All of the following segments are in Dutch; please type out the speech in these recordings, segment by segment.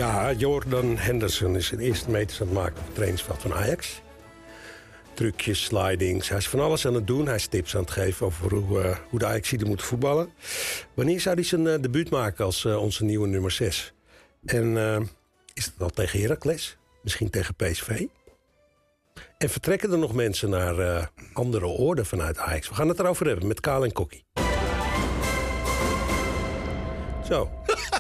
Ja, Jordan Henderson is zijn eerste meters aan het maken op het trainingsveld van Ajax. Trucjes, slidings, hij is van alles aan het doen. Hij is tips aan het geven over hoe de Ajaxiden moeten voetballen. Wanneer zou hij zijn debuut maken als onze nieuwe nummer 6? En is het al tegen Heracles? Misschien tegen PSV? En vertrekken er nog mensen naar andere oorden vanuit Ajax? We gaan het erover hebben met Kaal en Kokkie. Zo.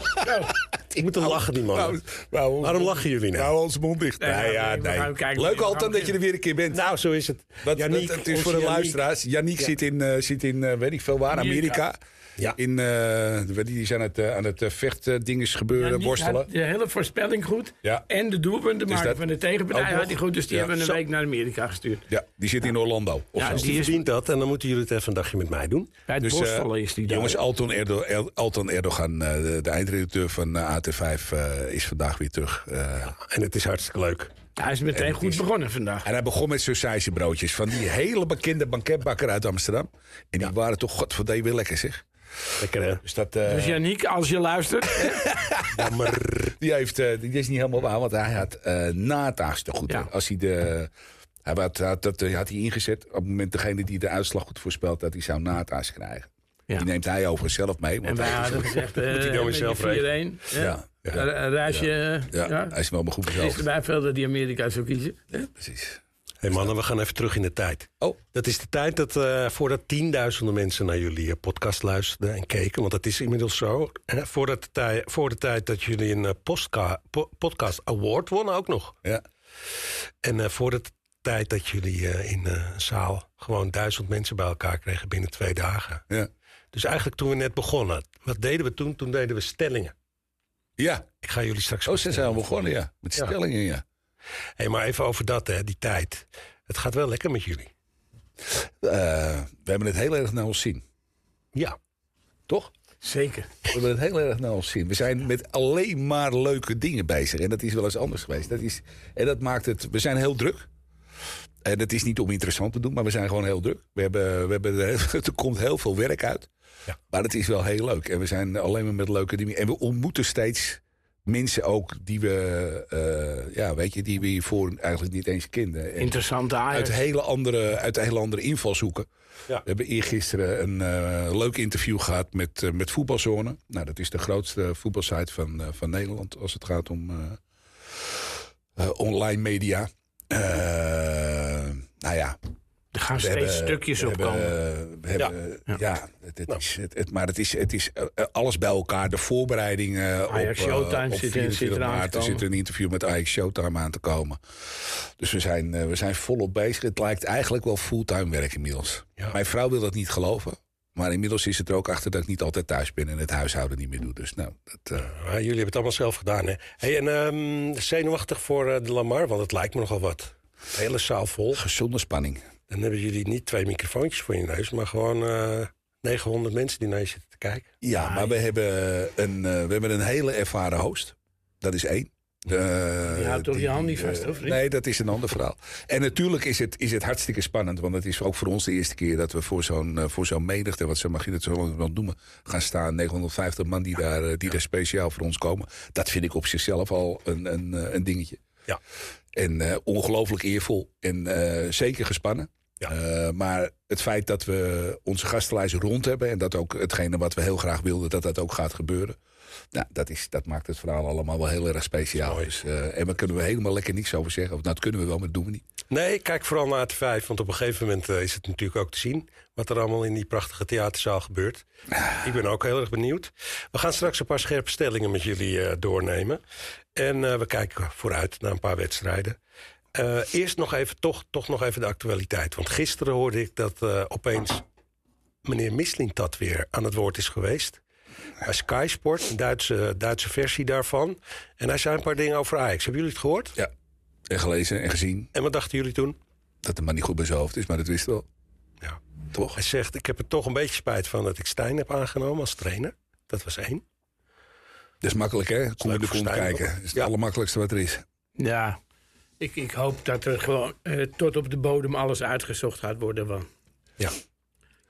Ik moet toch lachen, die man. Waarom lachen jullie nou? Nou, onze mond dicht. Nee. Leuk altijd dat je er weer een keer bent. Nou, zo is het. Het is voor de luisteraars. Yannick zit in weet ik veel waar, Amerika. Ja. Die zijn aan het vechtdinges gebeuren, worstelen. De hele voorspelling goed. Ja. En de doelpunten maken van de tegenpartij had hij goed. Dus die hebben we een week naar Amerika gestuurd. Ja, die zit in Orlando. Die verdient dat. En dan moeten jullie het even een dagje met mij doen. Bij het worstelen is die daar. Jongens, Alton Erdogan, de eindredacteur van AT5, is vandaag weer terug. En het is hartstikke leuk. Hij is meteen goed begonnen vandaag. En hij begon met sausijzenbroodjes van die hele bekende banketbakker uit Amsterdam. En die waren toch godverdomme weer lekker, zeg. Lekker, hè? Dus Yannick, als je luistert... Jammer. Die is niet helemaal waar, want hij had nataars te goed. Ja. Als hij had hij ingezet op het moment degene die de uitslag goed voorspelt dat hij zou nataars krijgen. Ja. Die neemt hij overigens zelf mee. En wij hadden gezegd, moet hij dan weer zelf rekenen. Ja. Een reisje. Ja, hij is wel maar goed voor zelf. Is erbij veel dat die Amerika zou kiezen. Ja? Precies. Hé mannen, we gaan even terug in de tijd. Oh. Dat is de tijd dat voordat tienduizenden mensen naar jullie podcast luisterden en keken. Want dat is inmiddels zo. Hè, voor de tijd dat jullie een podcast award wonnen ook nog. Ja. En voor de tijd dat jullie in een zaal gewoon 1000 mensen bij elkaar kregen binnen 2 dagen. Ja. Dus eigenlijk toen we net begonnen, wat deden we toen? Toen deden we stellingen. Ja. Ik ga jullie straks... Ze zijn al begonnen, ja. Met stellingen, ja. Hé, maar even over dat, hè, die tijd. Het gaat wel lekker met jullie. We hebben het heel erg naar ons zien. Ja. Toch? Zeker. We hebben het heel erg naar ons zien. We zijn met alleen maar leuke dingen bezig. En dat is wel eens anders geweest. Dat maakt het... We zijn heel druk. En het is niet om interessant te doen, maar we zijn gewoon heel druk. Er komt heel veel werk uit. Ja. Maar het is wel heel leuk. En we zijn alleen maar met leuke dingen. En we ontmoeten steeds mensen ook die we hiervoor eigenlijk niet eens kenden. Interessante Ajax. Uit hele andere invalshoeken. Ja. We hebben eergisteren een leuk interview gehad met Voetbalzone. Nou, dat is de grootste voetbalsite van Nederland als het gaat om online media. Nou ja. Er gaan steeds stukjes op komen. Maar het is alles bij elkaar. De voorbereidingen Ajax Showtime zit maart. Er zit een interview met Ajax Showtime aan te komen. Dus we zijn volop bezig. Het lijkt eigenlijk wel fulltime werk inmiddels. Ja. Mijn vrouw wil dat niet geloven. Maar inmiddels is het er ook achter dat ik niet altijd thuis ben en het huishouden niet meer doe. Dus nou, jullie hebben het allemaal zelf gedaan, hè? Hey, en zenuwachtig voor de Lamar, want het lijkt me nogal wat. De hele zaal vol. Gezonde spanning. Dan hebben jullie niet 2 microfoontjes voor je neus, maar gewoon 900 mensen die naar je zitten te kijken. Ja, maar we hebben een hele ervaren host. Dat is 1. Je houdt toch je hand niet vast, of niet? Nee, dat is een ander verhaal. En natuurlijk is het hartstikke spannend. Want het is ook voor ons de eerste keer dat we voor zo'n menigte, wat mag je dat zo wel noemen, gaan staan. 950 man die daar speciaal voor ons komen. Dat vind ik op zichzelf al een dingetje. Ja. En ongelooflijk eervol. En zeker gespannen. Ja. Maar het feit dat we onze gastenlijst rond hebben en dat ook hetgene wat we heel graag wilden, dat ook gaat gebeuren. Nou, dat maakt het verhaal allemaal wel heel erg speciaal. Dus, en daar kunnen we helemaal lekker niks over zeggen. Of, dat kunnen we wel, maar dat doen we niet. Nee, kijk vooral naar het 5. Want op een gegeven moment is het natuurlijk ook te zien wat er allemaal in die prachtige theaterzaal gebeurt. Ik ben ook heel erg benieuwd. We gaan straks een paar scherpe stellingen met jullie doornemen. En we kijken vooruit naar een paar wedstrijden. Eerst nog even, toch nog even de actualiteit. Want gisteren hoorde ik dat opeens meneer Mislintat weer aan het woord is geweest. Bij Sky Sport, een Duitse versie daarvan. En hij zei een paar dingen over Ajax. Hebben jullie het gehoord? Ja, en gelezen en gezien. En wat dachten jullie toen? Dat de man niet goed bij zijn hoofd is, maar dat wist wel. Ja, toch. Hij zegt, ik heb er toch een beetje spijt van dat ik Stijn heb aangenomen als trainer. Dat was 1. Dat is makkelijk, hè? Kom in de kont kijken. Dat is het allermakkelijkste wat er is. Ja, ik hoop dat er gewoon tot op de bodem alles uitgezocht gaat worden. Want ja.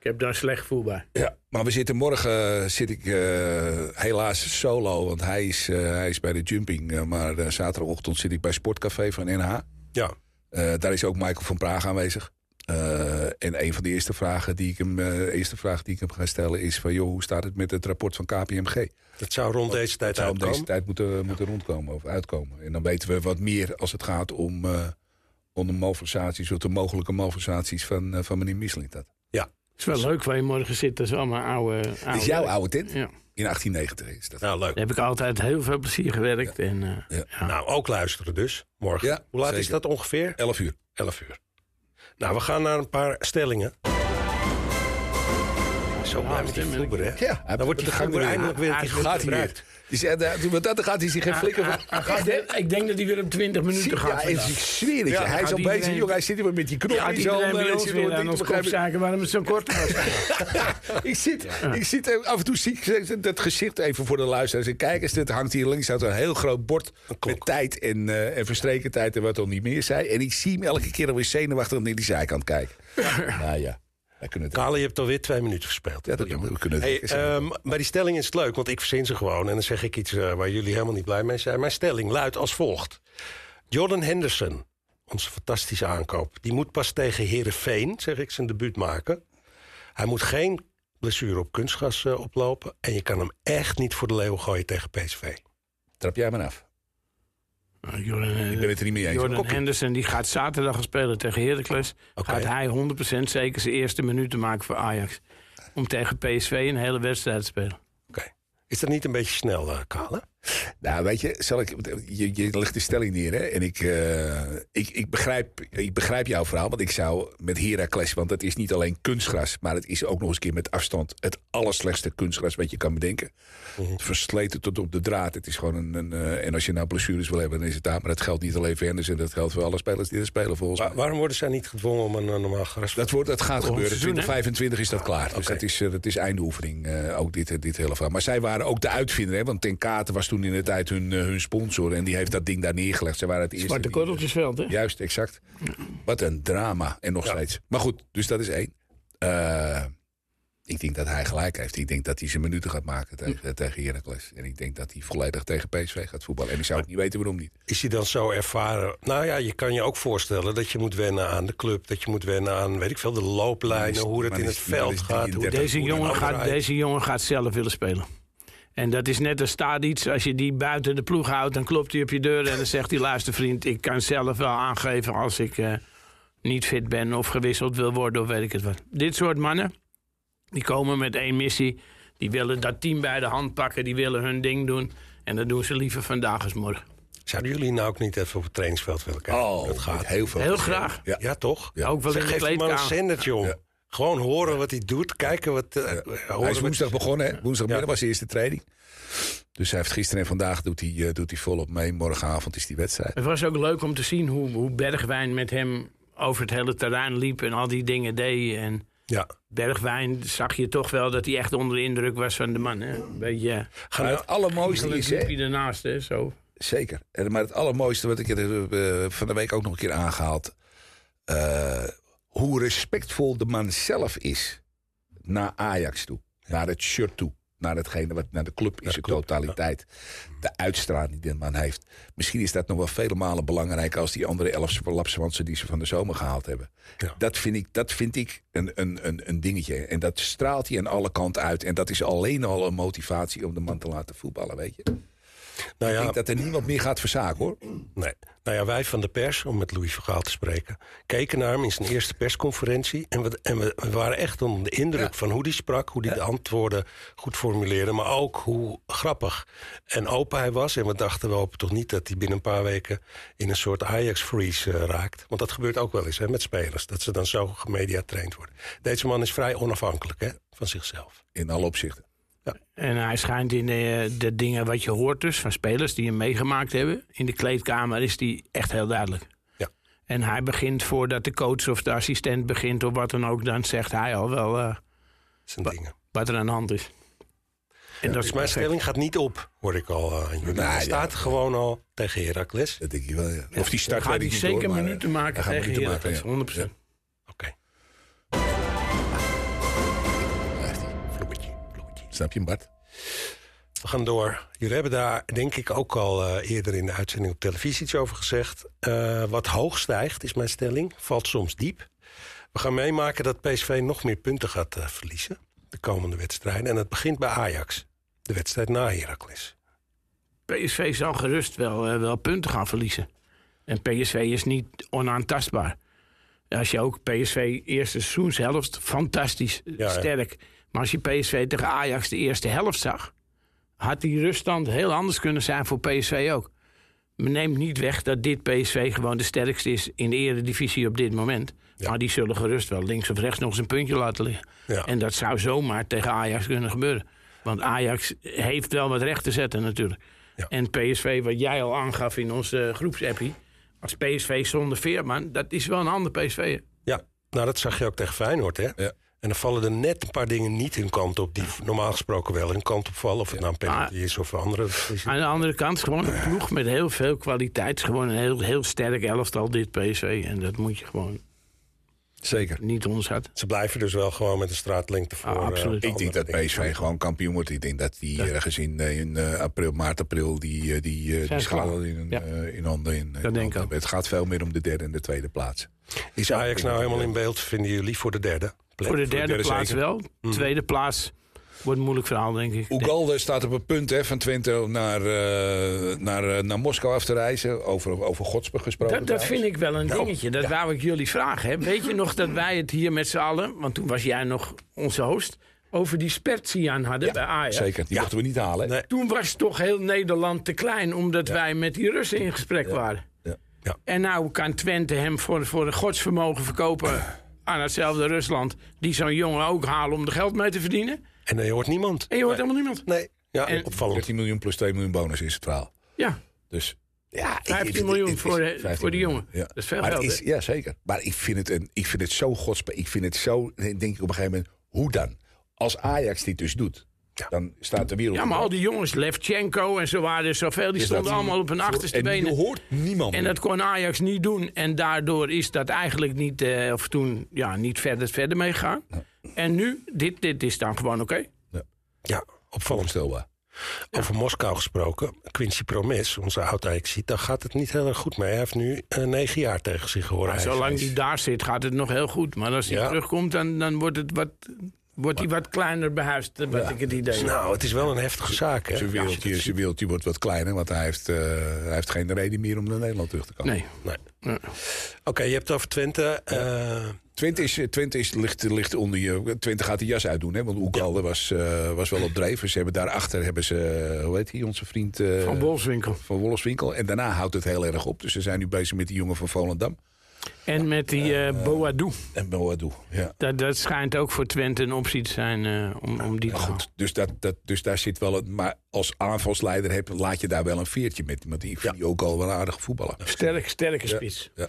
Ik heb daar een slecht gevoel bij. Ja, maar morgen zit ik helaas solo, want hij is bij de jumping. Maar zaterdagochtend zit ik bij Sportcafé van NH. Ja. Daar is ook Michael van Praag aanwezig. En een van de eerste vragen die ik hem ga stellen is van... joh, hoe staat het met het rapport van KPMG? Dat zou rond deze tijd uitkomen? Dat zou om deze tijd moeten rondkomen of uitkomen. En dan weten we wat meer als het gaat om de malversaties... of de mogelijke malversaties van meneer Mislintat. Ja. Het is wel leuk waar je morgen zit. Dat is allemaal oude... Het is jouw oude tent? Ja. In 1890 is dat. Nou, leuk. Daar heb ik altijd heel veel plezier gewerkt. Ja. En, Ja. Nou, ook luisteren dus, morgen. Ja, hoe laat zeker. is dat ongeveer? 11 uur. 11 uur. Nou, we gaan naar een paar stellingen. Zo blij met die Fulber, hè? Ja, Dan wordt die Fulber eindelijk weer een keer goed gebruikt. Dan gaat hij zich geen flikker van. Ik denk dat hij weer op 20 minuten gaat. Ja, ik zweer het je. Ja, hij is al gaat bezig, iedereen- jongen. Hij zit hier met die knop Ja, in zo. iedereen bij ons weer aan ons kopzaken waarom het zo kort was. Ik zit af en toe zie ik dat gezicht even voor de luisteraars. En kijk eens, het hangt hier links uit een heel groot bord met tijd en verstreken tijd en wat dan niet meer zei. En ik zie hem elke keer alweer zenuwachtig naar die zijkant kijken. Nou ja. Kale, je hebt alweer 2 minuten verspeeld. Ja, we kunnen het bij die stelling is het leuk, want ik verzin ze gewoon. En dan zeg ik iets waar jullie helemaal niet blij mee zijn. Mijn stelling luidt als volgt. Jordan Henderson, onze fantastische aankoop... die moet pas tegen Heerenveen, zeg ik, zijn debuut maken. Hij moet geen blessure op kunstgras oplopen. En je kan hem echt niet voor de leeuw gooien tegen PSV. Trap jij maar af. Ik ben het er niet mee eens. Jordan Henderson die gaat zaterdag gaan spelen tegen Heracles. Okay. Gaat hij 100% zeker zijn eerste minuten maken voor Ajax. Om tegen PSV een hele wedstrijd te spelen. Oké. Is dat niet een beetje snel, Kale? Nou, weet je, je legt de stelling neer, hè? En ik begrijp jouw verhaal, want ik zou met Heracles... want het is niet alleen kunstgras, maar het is ook nog eens een keer met afstand... het allerslechtste kunstgras wat je kan bedenken. Versleten tot op de draad. Het is gewoon en als je nou blessures wil hebben, dan is het daar. Maar dat geldt niet alleen voor Henderson, dat geldt voor alle spelers die er spelen, volgens mij. Waarom worden zij niet gedwongen om een normaal gras? Dat gaat gebeuren. 2025 is dat klaar. Dus Okay. dat is eindoefening, ook dit hele verhaal. Maar zij waren ook de uitvinder, hè? Want Ten Kate was toen in de tijd hun sponsor. En die heeft dat ding daar neergelegd. Zij waren het eerste. Zwarte Korreltjesveld, hè? Juist, exact. Wat een drama. En nog steeds. Maar goed, dus dat is 1. Ik denk dat hij gelijk heeft. Ik denk dat hij zijn minuten gaat maken tegen Heracles. En ik denk dat hij volledig tegen PSV gaat voetballen. En ik zou ook niet weten waarom niet. Is hij dan zo ervaren? Nou ja, je kan je ook voorstellen dat je moet wennen aan de club. Dat je moet wennen aan, weet ik veel, de looplijnen. Hoe het in het veld gaat. Deze jongen gaat zelf willen spelen. En dat is net als Tadic. Als je die buiten de ploeg houdt, dan klopt hij op je deur. En dan zegt hij, luister vriend, ik kan zelf wel aangeven als ik niet fit ben of gewisseld wil worden of weet ik het wat. Dit soort mannen, die komen met 1 missie. Die willen dat team bij de hand pakken. Die willen hun ding doen. En dat doen ze liever vandaag als morgen. Zouden jullie nou ook niet even op het trainingsveld willen kijken? Oh, dat gaat heel graag. Ja, toch? Ja. Ook wel in de Geef hem maar een kleedkamer. zendertje om. Ja. Gewoon horen wat hij doet. Kijken wat... Hij is woensdag begonnen, hè? Woensdagmiddag was de eerste training. Dus hij heeft gisteren en vandaag doet hij volop mee. Morgenavond is die wedstrijd. Het was ook leuk om te zien hoe Bergwijn met hem over het hele terrein liep en al die dingen deed. En ja. Bergwijn zag je toch wel dat hij echt onder de indruk was van de man. Hè? Een beetje... Het allermooiste is... Liep hij ernaast, hè? Zo. Zeker. Maar het allermooiste wat ik van de week ook nog een keer aangehaald... hoe respectvol de man zelf is naar Ajax toe. Naar het shirt toe. Naar hetgene wat naar de club is, de totaliteit. De uitstraling die de man heeft. Misschien is dat nog wel vele malen belangrijker als die andere 11 lapswansen die ze van de zomer gehaald hebben. Ja. Dat vind ik een dingetje. En dat straalt hij aan alle kanten uit. En dat is alleen al een motivatie om de man te laten voetballen, weet je. Nou ja, ik denk dat er niemand meer gaat verzaken, hoor. Nee. Nou ja, wij van de pers, om met Louis van Gaal te spreken... keken naar hem in zijn eerste persconferentie... en we waren echt onder de indruk van hoe hij sprak... hoe hij de antwoorden goed formuleerde... maar ook hoe grappig en open hij was. En we dachten, we hopen toch niet dat hij binnen een paar weken... in een soort Ajax-freeze raakt. Want dat gebeurt ook wel eens, hè, met spelers. Dat ze dan zo gemediatraind worden. Deze man is vrij onafhankelijk, hè, van zichzelf. In alle opzichten. Ja. En hij schijnt in de dingen wat je hoort dus van spelers die hem meegemaakt hebben... in de kleedkamer is die echt heel duidelijk. Ja. En hij begint voordat de coach of de assistent begint of wat dan ook... dan zegt hij al wel zijn dingen. Wat er aan de hand is. En ja, dus mijn stelling gaat niet op, hoor ik al aan jullie. Hij staat gewoon al tegen Heracles. Dat denk ik wel, ja. Of die start gaat hij zeker minuten maken tegen Heracles, 100%. Oké. Snap je, Bart? We gaan door. Jullie hebben daar denk ik ook al eerder in de uitzending op televisie iets over gezegd. Wat hoog stijgt, is mijn stelling. Valt soms diep. We gaan meemaken dat PSV nog meer punten gaat verliezen. De komende wedstrijden. En het begint bij Ajax. De wedstrijd na Heracles. PSV zal gerust wel punten gaan verliezen. En PSV is niet onaantastbaar. Als je ook PSV eerste seizoenshelft, fantastisch, sterk. Maar als je PSV tegen Ajax de eerste helft zag, had die ruststand heel anders kunnen zijn voor PSV ook. Men neemt niet weg dat dit PSV gewoon de sterkste is in de eredivisie op dit moment. Ja. Maar die zullen gerust wel links of rechts nog eens een puntje laten liggen. Ja. En dat zou zomaar tegen Ajax kunnen gebeuren. Want Ajax heeft wel wat recht te zetten natuurlijk. Ja. En PSV, wat jij al aangaf in onze groepsappie, als PSV zonder Veerman, dat is wel een ander PSV. Ja, nou dat zag je ook tegen Feyenoord, hè? Ja. En dan vallen er net een paar dingen niet hun kant op die normaal gesproken wel hun kant op vallen. Of het nou een penalty is of een andere. Aan de andere kant is gewoon een ploeg met heel veel kwaliteit. Het is gewoon een heel sterk elftal, dit PSV. En dat moet je gewoon zeker niet onderschatten. Ze blijven dus wel gewoon met een straatlengte voor. Absoluut. Ik denk dat PSV gewoon kampioen wordt. Ik denk dat die ergens in maart, april die schalen in handen. Dat denk ik ook. Het gaat veel meer om de derde en de tweede plaats. Is Ajax nou helemaal in beeld, vinden jullie, voor de derde? Voor de derde plaats zeker. Wel. Tweede plaats wordt een moeilijk verhaal, denk ik. Ugalde staat op het punt van Twente naar Moskou af te reizen. Over Godsburg gesproken. Dat vind ik wel een dingetje. Dat wou ik jullie vragen. Hè. Weet je nog dat wij het hier met z'n allen, want toen was jij nog onze host, over die Spertian hadden bij Ajax? Zeker, die mochten we niet halen. Nee. Toen was toch heel Nederland te klein, omdat wij met die Russen in gesprek waren. Ja. En nou kan Twente hem voor een godsvermogen verkopen aan hetzelfde Rusland, die zo'n jongen ook halen om er geld mee te verdienen. En je hoort niemand. En je hoort helemaal niemand. Nee. Ja, en opvallend. 13 miljoen plus 2 miljoen bonus is het verhaal. Ja. Dus 15 miljoen voor die jongen. Ja. Dat is veel geld. Ja, zeker. Maar ik vind het zo ik vind het zo, denk ik op een gegeven moment, hoe dan? Als Ajax dit dus doet, dan staat de wereld. Ja, maar al die jongens, Levchenko en zo waren er zoveel, die stonden allemaal op hun achterste benen. En je hoort niemand. En dat kon Ajax niet doen. En daardoor is dat eigenlijk niet, niet verder meegegaan. Ja. En nu, dit is dan gewoon oké. Ja, opvallend stelbaar. Over Moskou gesproken, Quincy Promes, onze oud-Ajaxiet, daar gaat het niet heel erg goed mee. Hij heeft nu 9 jaar tegen zich gehoord. Zolang hij daar zit, gaat het nog heel goed. Maar als hij terugkomt, dan wordt het wordt hij wat kleiner behuisd, wat ik het idee heb. Nou, het is wel een heftige zaak, hè? Zijn wereldje wordt wat kleiner, want hij heeft geen reden meer om naar Nederland terug te komen. Nee. Ja. Oké, je hebt het over Twente. Twente ligt onder je. Twente gaat de jas uitdoen, hè? Want Ugalde was wel op dreef. Ze hebben daarachter hoe heet hij, onze vriend? Van Wolfswinkel. Van Wolfswinkel. En daarna houdt het heel erg op. Dus ze zijn nu bezig met die jongen van Volendam. En met die Boadou. En Boadou, ja. Dat schijnt ook voor Twente een optie te zijn om die te goed. Dus daar zit wel een. Maar als aanvalsleider laat je daar wel een veertje met. Want die vind je ook al wel een aardige voetballer. Sterke spits. Ja.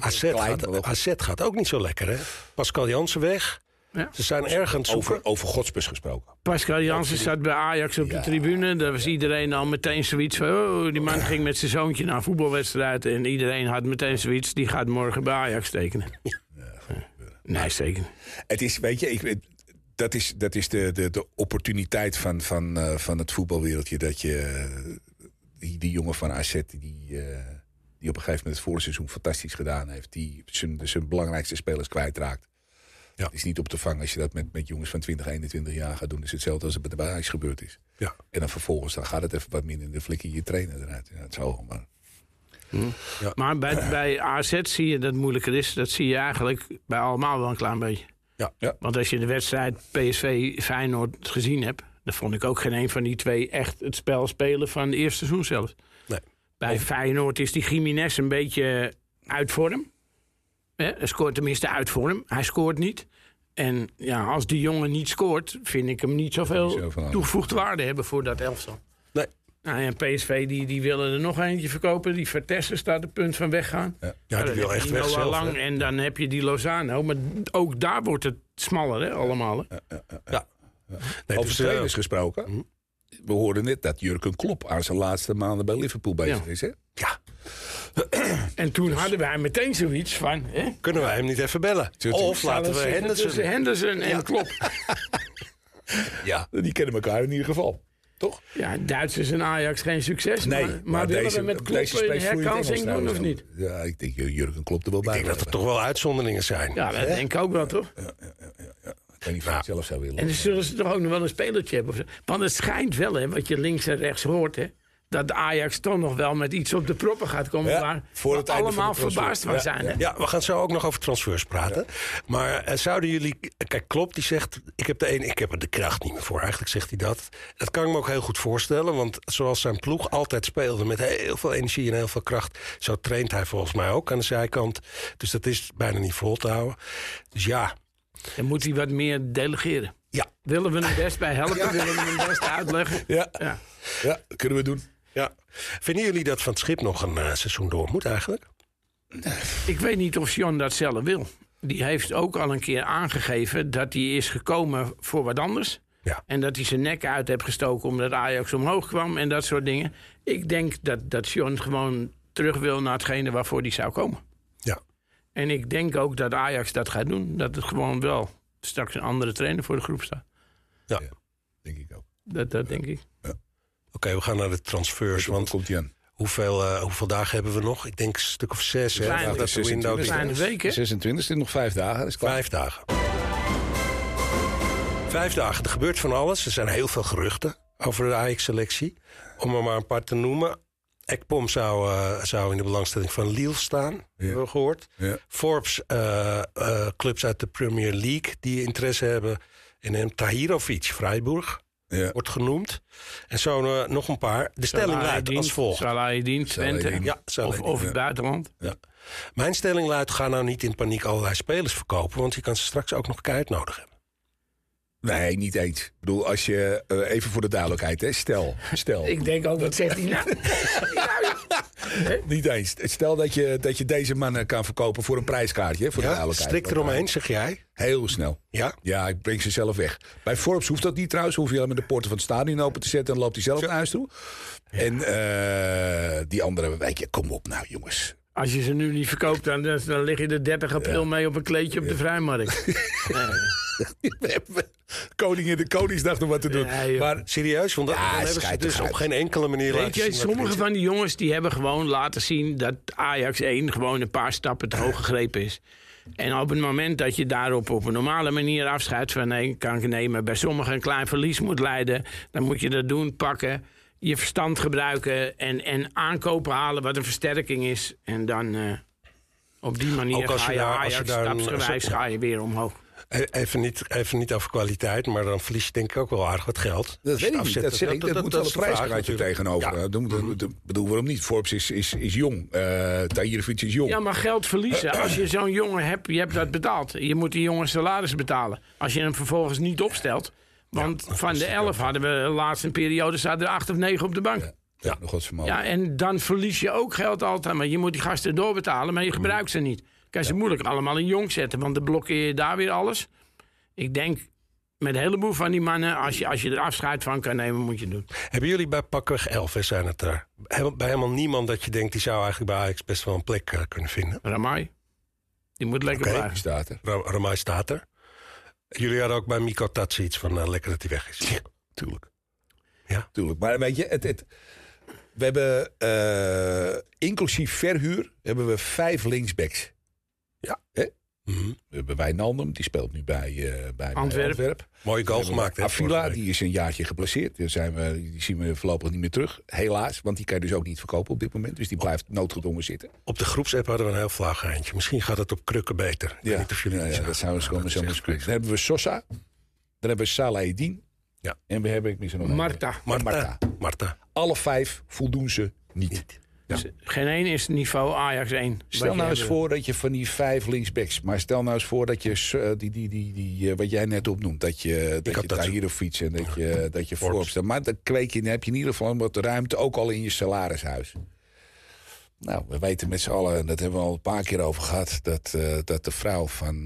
AZ gaat ook niet zo lekker, hè? Pascal Jansen weg. Ja. Ze zijn ergens over Godsbus gesproken. Pascal Jansen zat bij Ajax op de tribune. Daar was iedereen al meteen zoiets van, die man ging met zijn zoontje naar een voetbalwedstrijd. En iedereen had meteen zoiets, die gaat morgen bij Ajax tekenen. Nee, zeker. Het is, weet je, dat is de opportuniteit van het voetbalwereldje. Dat je die jongen van AZ, die op een gegeven moment het voorseizoen fantastisch gedaan heeft. Die zijn belangrijkste spelers kwijtraakt. Ja. Het is niet op te vangen als je dat met jongens van 20, 21 jaar gaat doen. Het is hetzelfde als het bij Ajax gebeurd is. Ja. En dan vervolgens gaat het even wat minder in de flikker je trainer eruit. Ja, het zal maar. Ja. Maar bij AZ zie je dat het moeilijker is. Dat zie je eigenlijk bij allemaal wel een klein beetje. Ja. Want als je de wedstrijd PSV-Feyenoord gezien hebt, dan vond ik ook geen een van die twee echt het spel spelen van de eerste seizoen zelf. Nee. Bij Feyenoord is die Gimenez een beetje uit vorm. Hij scoort tenminste uit vorm. Hij scoort niet. En als die jongen niet scoort, vind ik hem niet zoveel toegevoegde waarde hebben voor dat elftal. Nee. En PSV die willen er nog eentje verkopen. Die Vertessen staat op het punt van weggaan. Ja, die wil echt weg zelf. Lang, en dan heb je die Lozano. Maar ook daar wordt het smaller, hè, allemaal. Hè? Ja. Nee, over trainers gesproken. We hoorden net dat Jurgen Klopp aan zijn laatste maanden bij Liverpool bezig is, hè? Ja. En toen hadden wij meteen zoiets van, kunnen wij hem niet even bellen? Of laten we Henderson en Klopp. Ja, die kennen elkaar in ieder geval. Toch? Ja, Duitsers en Ajax geen succes. Nee, maar willen we met Klopp een herkansing doen of niet? Ja, ik denk Jurgen Klopp er wel bij. Ik denk dat er toch wel uitzonderingen zijn. Ja, dat denk ik ook wel, toch? Ja. Ik weet niet of ik het zelf zou willen. En dan zullen ze toch ook nog wel een spelertje hebben. Of zo. Want het schijnt wel, hè, wat je links en rechts hoort... Hè, dat de Ajax toch nog wel met iets op de proppen gaat komen... Ja, waar voor het we einde allemaal van de verbaasd van zijn. Hè? Ja, we gaan zo ook nog over transfers praten. Maar zouden jullie... Kijk, Klopp die zegt... Ik heb er de kracht niet meer voor. Eigenlijk zegt hij dat. Dat kan ik me ook heel goed voorstellen. Want zoals zijn ploeg altijd speelde... met heel veel energie en heel veel kracht... zo traint hij volgens mij ook aan de zijkant. Dus dat is bijna niet vol te houden. Dus ja... Dan moet hij wat meer delegeren. Ja. Willen we hem best bij helpen? Willen we hem best uitleggen? Ja, kunnen we doen. Ja. Vinden jullie dat Van 't Schip nog een seizoen door moet eigenlijk? Ik weet niet of John dat zelf wil. Die heeft ook al een keer aangegeven dat hij is gekomen voor wat anders. Ja. En dat hij zijn nek uit heeft gestoken omdat Ajax omhoog kwam en dat soort dingen. Ik denk dat John gewoon terug wil naar hetgene waarvoor hij zou komen. Ja. En ik denk ook dat Ajax dat gaat doen. Dat het gewoon wel straks een andere trainer voor de groep staat. Ja. Denk ik ook. Dat denk ik. Oké, we gaan naar de transfers. Want komt hij aan? hoeveel dagen hebben we nog? Ik denk een stuk of 6. Hè? Kleine- Dat de window is. Kleine week, hè? 26 is nog 5 dagen. Dat is klaar. 5 dagen. 5 dagen. Er gebeurt van alles. Er zijn heel veel geruchten over de Ajax-selectie. Om er maar een paar te noemen. Ekpom zou in de belangstelling van Lille staan, hebben we gehoord. Ja. Forbes, clubs uit de Premier League die interesse hebben in hem. Tahirovic, Freiburg, wordt genoemd. En zo nog een paar. De stelling luidt als volgt. Salahedin, Twente. Ja, Of het buitenland. Ja. Mijn stelling luidt, ga nou niet in paniek allerlei spelers verkopen, want je kan ze straks ook nog keihard nodig hebben. Nee, niet eens. Ik bedoel, als je... even voor de duidelijkheid, hè. Stel. Ik denk ook, wat zegt hij nou? Niet eens. Stel dat je deze man kan verkopen voor een prijskaartje. Voor de duidelijkheid. Strikt eromheen, zeg jij? Heel snel. Ja? Ja, ik breng ze zelf weg. Bij Forbes hoeft dat niet trouwens. Hoef je alleen maar de poorten van het stadion open te zetten. En dan loopt hij zelf naar huis toe. Ja. En die andere, weet je, kom op nou jongens. Als je ze nu niet verkoopt, dan lig je er 30 april mee op een kleedje op de Vrijmarkt. De Koningsdag nog wat te doen. Ja, maar serieus, want dan hebben ze dus op geen enkele manier laten zien. Sommige van die jongens die hebben gewoon laten zien dat Ajax 1 gewoon een paar stappen te hoog gegrepen is. En op het moment dat je daarop op een normale manier afscheid van kan nemen, bij sommigen een klein verlies moet leiden, dan moet je dat doen, pakken, je verstand gebruiken en aankopen halen wat een versterking is. En dan op die manier ga je Ajax stapsgewijs ga je weer omhoog. Even niet over kwaliteit, maar dan verlies je denk ik ook wel aardig wat geld. Dat weet ik niet. Dat zeg ik. Dat moet wel een prijskaartje tegenover. Ja. Bedoel, waarom niet? Forbes is jong. Tahirovic is jong. Ja, maar geld verliezen. Als je zo'n jongen hebt, je hebt dat betaald. Je moet die jongen salaris betalen. Als je hem vervolgens niet opstelt. Want van de 11 hadden we de laatste periode zaten er 8 of 9 op de bank. Ja, nog wat vermogen. Ja, en dan verlies je ook geld altijd. Maar je moet die gasten doorbetalen, maar je gebruikt ze niet. Kan ze moeilijk allemaal in jong zetten, want dan blokkeer je daar weer alles. Ik denk, met een heleboel van die mannen, als je er afscheid van kan nemen, moet je doen. Hebben jullie bij pakweg 11, zijn het er, bij helemaal niemand dat je denkt, die zou eigenlijk bij Ajax best wel een plek kunnen vinden? Ramai, die moet lekker blijven. Staat er. Ramai staat er. Jullie hadden ook bij Miko Tatsi iets van lekker dat hij weg is. Ja, tuurlijk. Ja. Tuurlijk. Maar weet je, we hebben inclusief verhuur hebben we 5 linksbacks. Ja. We hebben Wijnaldum, die speelt nu bij Antwerp. Mooie goal gemaakt. Avila, die is een jaartje geplaceerd. Die zien we voorlopig niet meer terug. Helaas, want die kan je dus ook niet verkopen op dit moment. Dus die blijft noodgedwongen zitten. Op de groepsapp hadden we een heel vlaag eindje. Misschien gaat het op krukken beter. Ik weet niet of jullie dat zou eens komen. Dan hebben we Sosa. Dan hebben we Salahedin. Ja. En we hebben, ik mis er nog Marta. Alle 5 voldoen ze niet. Ja. Dus geen één is niveau Ajax 1. Stel nou eens voor dat je van die 5 linksbacks, maar stel nou eens voor dat je die wat jij net opnoemt, dat je Tahirovic en dat je Forbes. Maar dan heb je in ieder geval wat ruimte ook al in je salarishuis. Nou, we weten met z'n allen, en dat hebben we al een paar keer over gehad, dat de vrouw van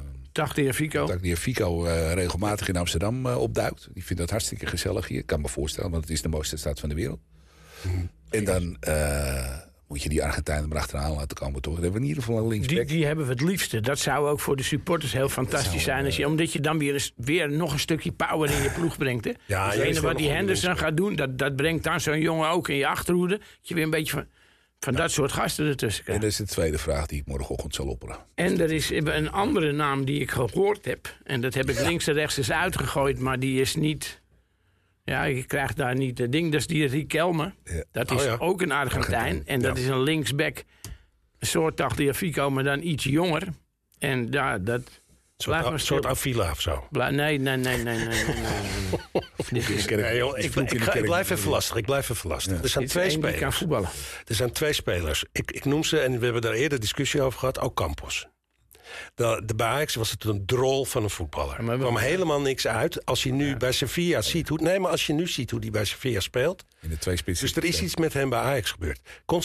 Tagliafico regelmatig in Amsterdam opduikt. Die vindt dat hartstikke gezellig hier. Ik kan me voorstellen, want het is de mooiste stad van de wereld. En dan moet je die Argentijnen er achteraan laten komen, toch? Dan hebben we in ieder geval een linksback. Die hebben we het liefste. Dat zou ook voor de supporters heel fantastisch zijn. Omdat je dan weer nog een stukje power in je ploeg brengt. Hè? Ja, dus ene wat die Henderson gaat doen, dat brengt dan zo'n jongen ook in je achterhoede. Dat je weer een beetje van dat soort gasten ertussen krijgt. En dat is de tweede vraag die ik morgenochtend zal opperen. En er is een andere naam die ik gehoord heb. En dat heb ik links en rechts eens uitgegooid, maar die is niet... Ja, je krijgt daar niet het ding. Dat is die Riquelme. Ja. Dat is ook een Argentijn. En dat is een linksback. Een soort Tagliafico, maar dan iets jonger. En dat... Een soort Avila of zo. Nee. Ik blijf even lastig. Ja. Er zijn twee spelers. Kan voetballen. Er zijn twee spelers. Ik noem ze, en we hebben daar eerder discussie over gehad, ook Campos. Bij Ajax was het een drol van een voetballer. Er kwam helemaal niks uit. Als je nu bij Sevilla ziet hoe... Nee, maar als je nu ziet hoe die bij Sevilla speelt... In de twee spitsen. Dus er is iets met hem bij Ajax gebeurd.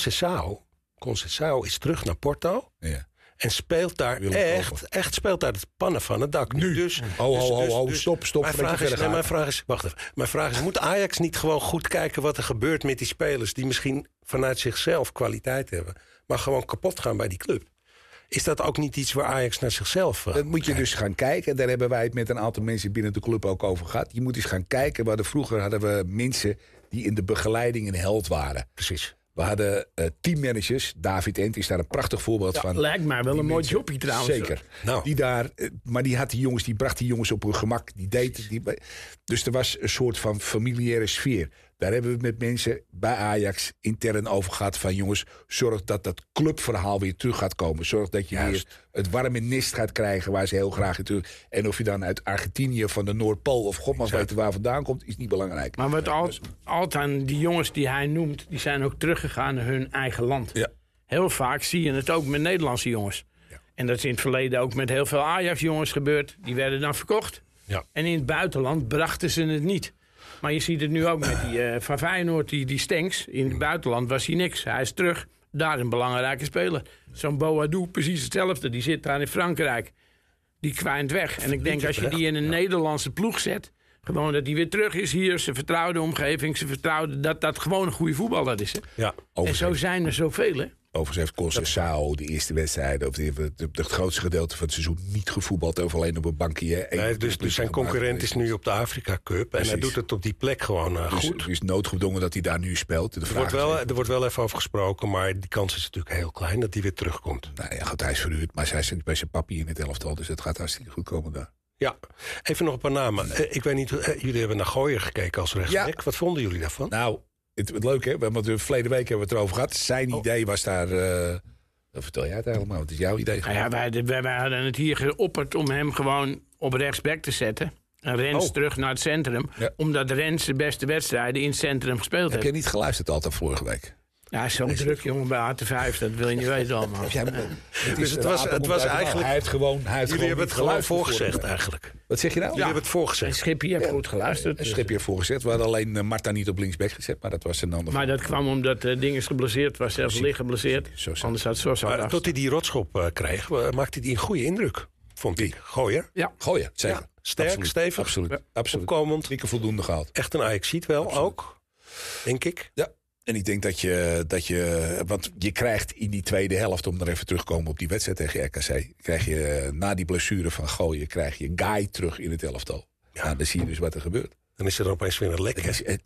Conceição is terug naar Porto... Ja. En speelt daar echt speelt daar het pannen van het dak. Nu. Dus, Stop. Mijn vraag is, moet Ajax niet gewoon goed kijken wat er gebeurt met die spelers... die misschien vanuit zichzelf kwaliteit hebben... maar gewoon kapot gaan bij die club? Is dat ook niet iets waar Ajax naar zichzelf... Dat moet je dus gaan kijken. Daar hebben wij het met een aantal mensen binnen de club ook over gehad. Je moet eens gaan kijken. Vroeger hadden we mensen die in de begeleiding een held waren. Precies. We hadden teammanagers. David Ent is daar een prachtig voorbeeld van. Lijkt mij wel een mooi jobje trouwens. Zeker. Nou. Maar die bracht die jongens op hun gemak. Dus er was een soort van familiaire sfeer. Daar hebben we het met mensen bij Ajax intern over gehad. Van jongens, zorg dat clubverhaal weer terug gaat komen. Zorg dat je weer het warme nest gaat krijgen waar ze heel graag in terug. En of je dan uit Argentinië, van de Noordpool of god maar weten waar vandaan komt, is niet belangrijk. Maar wat altijd die jongens die hij noemt, die zijn ook teruggegaan naar hun eigen land. Ja. Heel vaak zie je het ook met Nederlandse jongens. Ja. En dat is in het verleden ook met heel veel Ajax-jongens gebeurd. Die werden dan verkocht. Ja. En in het buitenland brachten ze het niet. Maar je ziet het nu ook met die van Feyenoord, die Stenks. In het buitenland was hij niks. Hij is terug. Daar een belangrijke speler. Zo'n Boadou, precies hetzelfde. Die zit daar in Frankrijk. Die kwijnt weg. En ik denk als je die in een Nederlandse ploeg zet... gewoon dat hij weer terug is hier. Zijn vertrouwde omgeving. Zijn vertrouwde... Dat gewoon een goede voetballer is. Hè? Ja, en zo zijn er zoveel, hè? Overigens heeft Conceição de eerste wedstrijden... of het grootste gedeelte van het seizoen niet gevoetbald... of alleen op een bankje. Nee, dus zijn concurrent is nu op de Afrika Cup... en hij doet het op die plek gewoon goed. Het is noodgedwongen dat hij daar nu speelt. Er wordt wel even over gesproken... maar die kans is natuurlijk heel klein dat hij weer terugkomt. Nou ja, hij is verhuurd, maar hij zit bij zijn papi in het elftal... dus het gaat hartstikke goed komen daar. Ja, even nog een paar namen. Ik weet niet, jullie hebben naar Gooijer gekeken als rechtsback. Ja. Wat vonden jullie daarvan? Nou... Het leuke, hè? Want de verleden week hebben we het erover gehad. Zijn idee was daar... vertel jij het helemaal. Wat is jouw idee? Ja, wij hadden het hier geopperd om hem gewoon op rechtsback te zetten. En Rens terug naar het centrum. Ja. Omdat Rens de beste wedstrijden in het centrum gespeeld heeft. Heb je niet geluisterd altijd vorige week? Ja, hij is zo'n druk jongen bij AT5. Dat wil je niet weten allemaal. Dus het was eigenlijk... Hij heeft jullie hebben het gewoon voorgezegd eigenlijk. Wat zeg je nou? Jullie hebben het voorgezegd. En Schipje heeft goed geluisterd. Schipje heeft voorgezet. We hadden alleen Marta niet op linksback gezet. Maar dat was een ander. Maar dat kwam omdat ding is geblesseerd. Was zelfs licht geblesseerd. Anders had Sosa maar tot hij die rotschop kreeg, maakte hij een goede indruk. Vond ik. Gooier. Ja. Gooier, zeker. Ja. Sterk, absoluut. Stevig. Absoluut. Opkomend. 3 keer voldoende gehaald. Echt een Ajax-ziet wel absoluut. Ook. Denk ik. Ja. En ik denk dat je... Want je krijgt in die tweede helft... om er even terug te komen op die wedstrijd tegen RKC... krijg je na die blessure van Gooien... krijg je Guy terug in het elftal. Ja. Nou, dan zie je dus wat er gebeurt. Dan is er opeens weer een lek.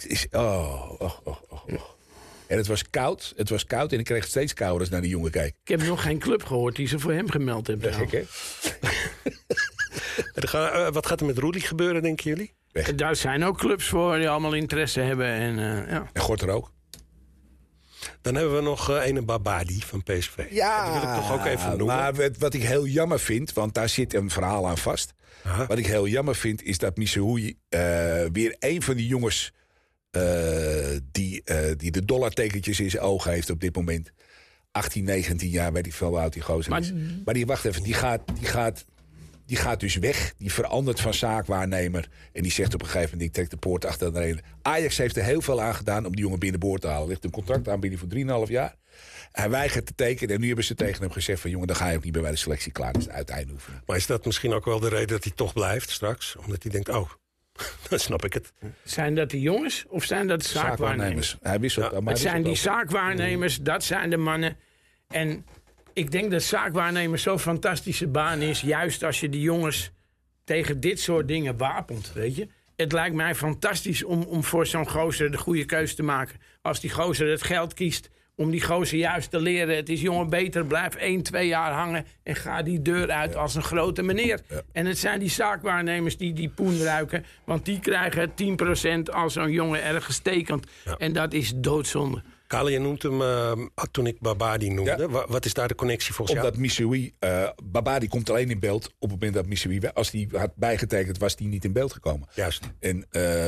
En het was koud. En ik kreeg steeds kouder als naar die jongen kijk. Ik heb nog geen club gehoord die ze voor hem gemeld hebben. Gek, hè? Wat gaat er met Roelie gebeuren, denken jullie? Daar zijn ook clubs voor die allemaal interesse hebben. En Gorter ook. Dan hebben we nog een Babadi van PSV. Ja, dat wil ik toch ook even noemen. Maar wat ik heel jammer vind, want daar zit een verhaal aan vast. Aha. Wat ik heel jammer vind, is dat Missehoui weer een van die jongens... die de dollartekentjes in zijn ogen heeft op dit moment. 18, 19 jaar, weet ik veel hoe oud die gozer is. Maar wacht even, die gaat dus weg. Die verandert van zaakwaarnemer. En die zegt op een gegeven moment, ik trek de poort achter de reden. Ajax heeft er heel veel aan gedaan om die jongen binnenboord te halen. Er ligt een contractaanbieding voor 3,5 jaar. Hij weigert te tekenen. En nu hebben ze tegen hem gezegd van... jongen, dan ga je ook niet meer bij de selectie klaar. Dat is de uiteinoefening. Maar is dat misschien ook wel de reden dat hij toch blijft straks? Omdat hij denkt, Dan snap ik het. Zijn dat de jongens of zijn dat de zaakwaarnemers? Hij wisselt. Ja, maar Het zijn die zaakwaarnemers, dat zijn de mannen. En ik denk dat zaakwaarnemers zo'n fantastische baan is. Juist als je die jongens tegen dit soort dingen wapent, weet je. Het lijkt mij fantastisch om voor zo'n gozer de goede keus te maken. Als die gozer het geld kiest om die gozer juist te leren. Het is jongen beter, blijf 1-2 jaar hangen en ga die deur uit als een grote meneer. Ja. En het zijn die zaakwaarnemers die poen ruiken. Want die krijgen 10% als zo'n jongen ergens tekent. Ja. En dat is doodzonde. Kale, je noemt hem toen ik Babadi noemde. Ja. Wat is daar de connectie volgens jou? Omdat Missouri, Babadi komt alleen in beeld op het moment dat Missouri, als hij had bijgetekend, was hij niet in beeld gekomen. Juist. En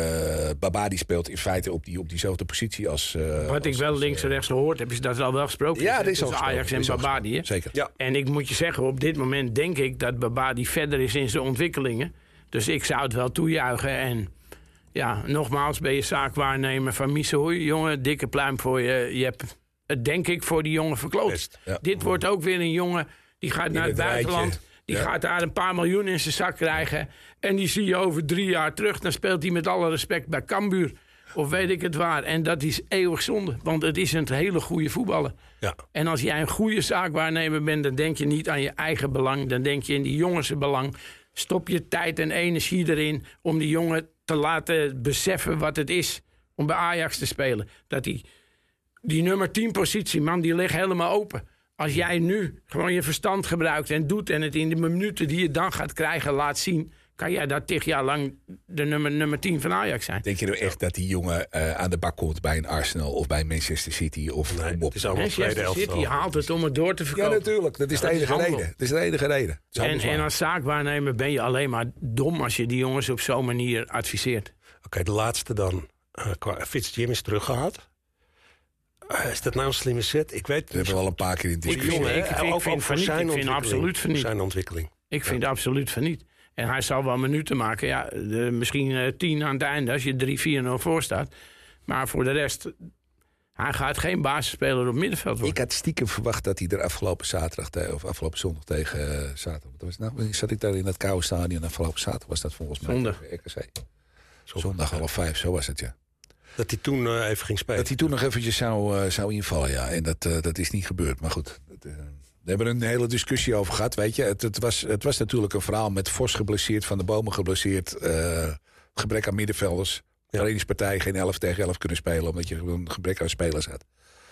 Babadi speelt in feite op diezelfde positie als... Wat ik wel links en rechts gehoord heb, is dat er al wel gesproken is. Ja, dat is al Ajax en Babadi. Zeker. Ja. En ik moet je zeggen, op dit moment denk ik dat Babadi verder is in zijn ontwikkelingen. Dus ik zou het wel toejuichen en... Ja, nogmaals, ben je zaakwaarnemer van Missouri. Jongen, dikke pluim voor je. Je hebt het, denk ik, voor die jongen verkloot. Ja. Dit wordt ook weer een jongen die gaat naar het buitenland. Die gaat daar een paar miljoen in zijn zak krijgen. En die zie je over 3 jaar terug. Dan speelt hij met alle respect bij Cambuur. Of weet ik het waar. En dat is eeuwig zonde. Want het is een hele goede voetballer. Ja. En als jij een goede zaakwaarnemer bent, dan denk je niet aan je eigen belang. Dan denk je in die jongens belang. Stop je tijd en energie erin om die jongen te laten beseffen wat het is om bij Ajax te spelen. Dat die nummer 10 positie, man, die ligt helemaal open. Als jij nu gewoon je verstand gebruikt en doet... en het in de minuten die je dan gaat krijgen laat zien... kan jij daar 10 jaar lang de nummer 10 van Ajax zijn. Denk je nou echt dat die jongen aan de bak komt bij een Arsenal... of bij Manchester City? Of Manchester City haalt het om het door te verkopen. Ja, natuurlijk. Dat is de enige reden. Dat is de enige reden. En als zaakwaarnemer ben je alleen maar dom... als je die jongens op zo'n manier adviseert. Oké, de laatste dan. Fitz-Jim is teruggehaald. Is dat nou een slimme set? Ik weet het. We hebben al een paar keer in discussie. Ik vind absoluut van niet. Zijn ontwikkeling. Ik vind absoluut van niet. En hij zal wel minuten maken. Ja, misschien 10 aan het einde als je 3-4-0 voor staat. Maar voor de rest, hij gaat geen basisspeler op middenveld worden. Ik had stiekem verwacht dat hij er afgelopen zondag tegen zaterdag. Wat was het nou? Zat ik daar in dat koude stadion afgelopen zaterdag? Was dat volgens mij zondag. RKC. Zondag 4:30, zo was het, ja. Dat hij toen even ging spelen. Dat hij toen nog eventjes zou invallen, ja. En dat is niet gebeurd. Maar goed, we hebben een hele discussie over gehad, weet je. Het was natuurlijk een verhaal met Vos geblesseerd, Van de Bomen geblesseerd. Gebrek aan middenvelders. De trainingspartij geen 11 tegen 11 kunnen spelen, omdat je een gebrek aan spelers had.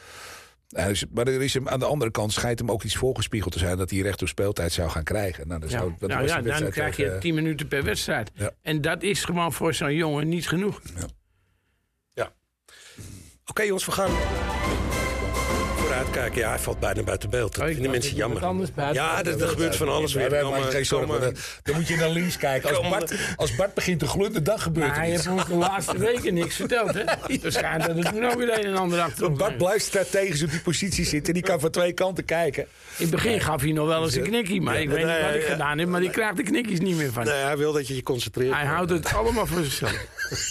Maar er is hem, aan de andere kant schijnt hem ook iets voorgespiegeld te zijn... dat hij recht op speeltijd zou gaan krijgen. Nou, dan krijg je 10 minuten per wedstrijd. Ja. En dat is gewoon voor zo'n jongen niet genoeg. Ja. Oké, jongens, we gaan vooruitkijken. Ja, hij valt bijna buiten beeld. Dat vinden mensen jammer. Ja, er gebeurt van alles weer. Dan moet je naar links kijken. Als Bart begint te glunderen, dan gebeurt er iets. Hij heeft ons de laatste weken niks verteld, hè? Waarschijnlijk dat het nu nog weer een en ander achter. Bart blijft strategisch op die positie zitten. Die kan van 2 kanten kijken. In het begin gaf hij nog wel eens een knikkie. Maar ik weet niet wat ik gedaan heb. Maar die krijgt de knikkies niet meer van. Nee, hij wil dat je je concentreert. Hij houdt het allemaal voor zichzelf.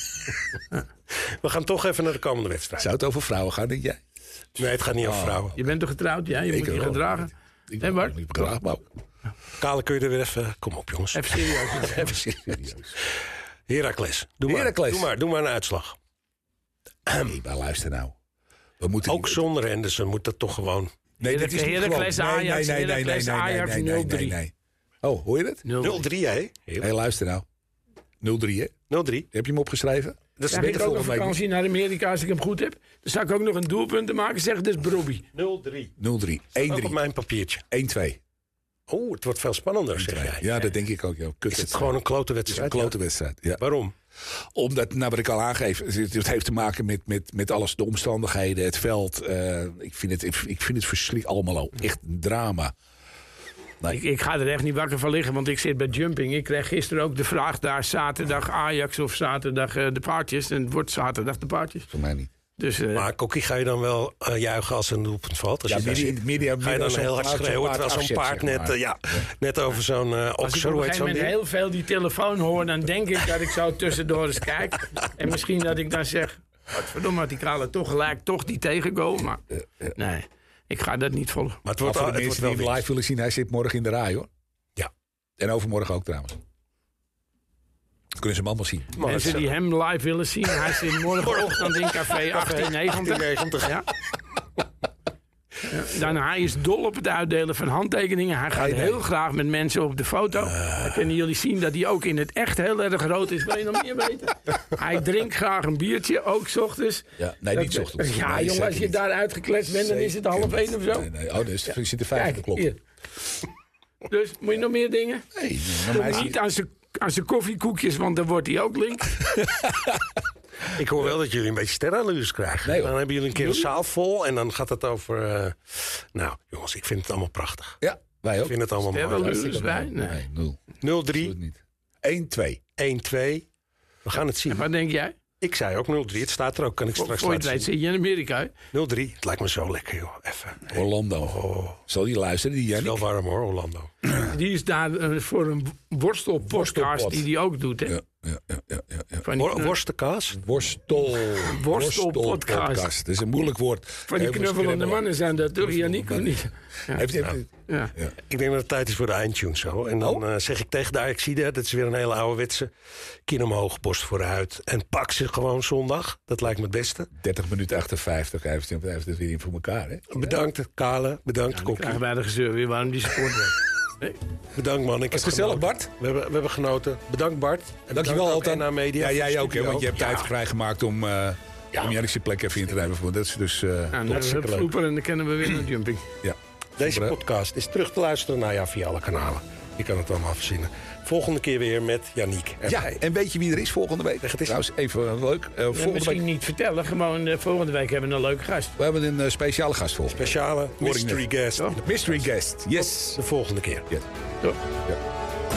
We gaan toch even naar de komende wedstrijd. Zou het over vrouwen gaan, denk jij? Nee, het gaat niet over vrouwen. Je bent toch getrouwd? Ja, je moet je gedragen. Hé, Bart? Ik gedragen, Kale, kun je er weer even... Kom op, jongens. Even serieus. Even serieus. Heracles. Doe maar een uitslag. Nee, maar luister nou. We moeten ook zonder Henderson moet dat toch gewoon... Nee, dat is Heracles Ajax. Heracles Ajax 0-3. Oh, hoor je het? 0-3, hè? Hé, luister nou. 0-3, hè? 0-3. Heb je hem opgeschreven? Dat is ik ook een vakantie naar Amerika als ik hem goed heb. Dan zou ik ook nog een doelpunt maken. Zeg, dit is Brobby. 0-3. 0-3. 1-3. Ook op mijn papiertje. 1-2. Oh, het wordt veel spannender, zeg jij. Ja, dat denk ik ook. Ja. Is het gewoon een klote wedstrijd? Het is een klote wedstrijd, ja. Waarom? Omdat, nou wat ik al aangeef, het heeft te maken met alles, de omstandigheden, het veld. Ik vind het verschrikkelijk allemaal echt een drama. Nee. Ik ga er echt niet wakker van liggen, want ik zit bij Jumping. Ik kreeg gisteren ook de vraag daar, zaterdag Ajax of zaterdag de Paardjes. En het wordt zaterdag de Paardjes. Voor mij niet. Dus, maar Kokkie, ga je dan wel juichen als een doelpunt valt? Als ja, ga je dan heel hard schreeuwen terwijl zo'n paard net over zo'n als ik op een gegeven moment heel veel die telefoon hoor, dan denk ik dat ik zo tussendoor eens kijk. En misschien dat ik dan zeg, verdomme, had die Kale toch gelijk, toch die tegengoal. Maar nee, ik ga dat niet volgen. Maar het wordt voor de mensen die hem live willen zien, hij zit morgen in de rij, hoor. Ja. En overmorgen ook trouwens. Kunnen ze hem allemaal zien. Mensen die hem live willen zien, hij zit morgenochtend in café 1890. Ja. Hij is dol op het uitdelen van handtekeningen. Hij gaat heel graag met mensen op de foto. Dan kunnen jullie zien dat hij ook in het echt heel erg rood is. Wil je nog meer weten? Hij drinkt graag een biertje, ook 's ochtends. Ja, nee, niet 's ochtends. Ja, nee, jongen, als je daar uitgekletst bent, dan is het 12:30 of zo. Nee. Oh, dus zit er 5 op de klok. Hier. Dus, moet je nog meer dingen? Nee, Doe niet aan zijn koffiekoekjes, want dan wordt hij ook link. Ik hoor wel dat jullie een beetje sterrenallures krijgen. Nee, dan hebben jullie een keer een zaal vol en dan gaat het over... nou, jongens, ik vind het allemaal prachtig. Ja, wij ook. Ik vind het allemaal mooi. Sterrenallures bij? Nee, 0. 0-3, 1-2. 1-2. We gaan het zien. En wat denk jij? Ik zei ook 0-3. Het staat er ook. Kan ik straks Voor je het laten weet zien. zit je in Amerika. Hè? 0-3. Het lijkt me zo lekker, joh. Even. Orlando. Zal die luisteren, die Het is Jannik? wel warm hoor, Orlando. Die is daar voor een worstelpodcast Worstelpot. die hij ook doet. Hè? Ja. Van die, Worstenkaas? Worstelpodcast. Dat is een moeilijk woord. Van die knuffelende mannen zijn dat toch, Jannik, of niet? Ja. Ja. Ik denk dat het tijd is voor de eindtune zo. En dan zeg ik tegen de Ajaxide, dat is weer een hele ouderwetse. Kin omhoog, borst vooruit. En pak ze gewoon zondag. Dat lijkt me het beste. 30 minuten 58. Hij heeft het weer in voor elkaar, hè? Bedankt, Kale. Bedankt, Dan Kokkie. krijgen wij de gezeur weer waarom die sport wordt. Bedankt, man. Ik Was heb gezellig, genoten. Bart. We hebben genoten. Bedankt, Bart. En Dankjewel bedankt ook altijd. NA Media. Ja, jij voor de ook, hè? studio. Want je hebt tijd vrijgemaakt om Jannik's plek even in te nemen. Dat is dus Nou, dan hebben we het vloepen en dan kennen we weer naar jumping. ja. Deze podcast is terug te luisteren via alle kanalen. Je kan het allemaal verzinnen. Volgende keer weer met Yannick. Ja, en weet je wie er is volgende week? Zeg het eens. Trouwens, even leuk. Volgende Misschien week, niet vertellen, gewoon volgende week hebben we een leuke gast. we hebben een speciale gast volgende week. Speciale mystery guest. Oh. Mystery guest, yes. De volgende keer. Yes. Toch? Ja.